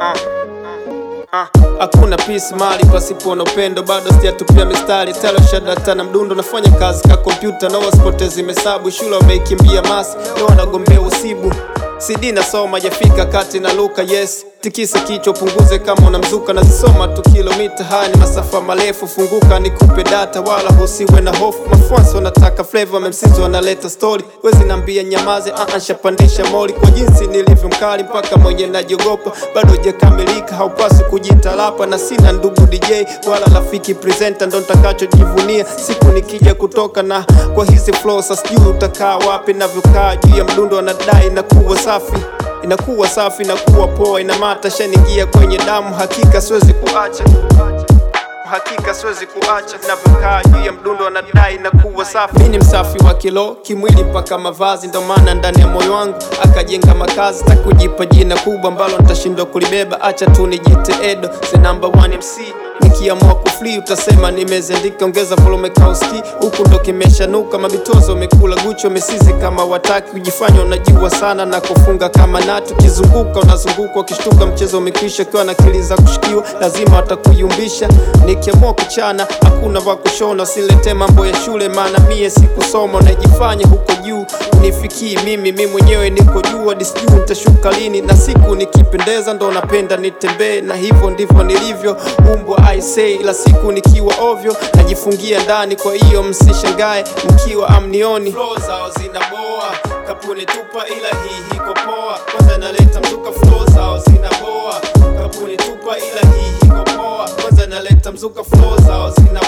Hakuna peace mali pasipo na upendo, bado sijatupia mistari telo shadata na mdundo, nafanya kazi ka kompyuta na wasipotezi mesabu, shule wameikimbia masi leo wanagombea usibu, CD nasoma jafika kati na luka yes, tikisa kichwa punguze kama unamzuka, nazisoma tu kilomita haya ni masafa marefu, funguka nikupe data wala husiwe na hofu, mafuansi wanataka flavor memsizi wanaleta story, wezi nambia nyamaze shapandisha moli, kwa jinsi nilivyo mkali mpaka mwenye najiogopa, bado hujakamilika haupasi kujitalapa, na sina ndugu DJ wala rafiki presenter, ndo nitakacho jivunia siku nikija kutoka, na kwa hizi flow sasa sijui utakaa wapi, navyokaa juu ya mdundo wanadai na kuwa safi, inakuwa safi, inakuwa poa, inamata shaningia kwenye damu, hakika siwezi kuacha, hakika siwezi kuacha, navyokaa juu ya mdundo wanadai na kuwa safi. Mimi ni msafi wa kilo kimwili mpaka mavazi, ndo maana ndani ya moyo wangu akajenga makazi, takujipa jina kubwa ambalo nitashindwa kulibeba, acha tu nijite Edo the number 1 MC, nikiamua kufli utasema nimezendika, ongeza volume kauski huku ndo kimeshanuka, mabitozo mekula gucho mesizi kama wataki, kujifanya unajua sana na kufunga kama natu, kizunguka unazunguka ukishtuka mchezo umekwisha, kiwa na akili za kushikiwa lazima watakuyumbisha, nikiamua kuchana hakuna wa kushona, usilete mambo ya shule maana mie sikusoma, unajifanya huko juu unifikii mimi mwenyewe niko juu, hadi sijui nitashuka lini, na siku nikipendeza ndo napenda nitembee, na hivyo ndivyo nilivyo umbwa I say, la siku nikiwa ovyo najifungia ndani, kwa hiyo msishangae mkiwa amnioni, flow zao zinaboa kapuni tupa ila hii hiko poa, kwanza naleta mzuka, flow zao zinaboa kapuni tupa ila hii hiko poa, kwanza naleta mzuka, flow zao zinaboa.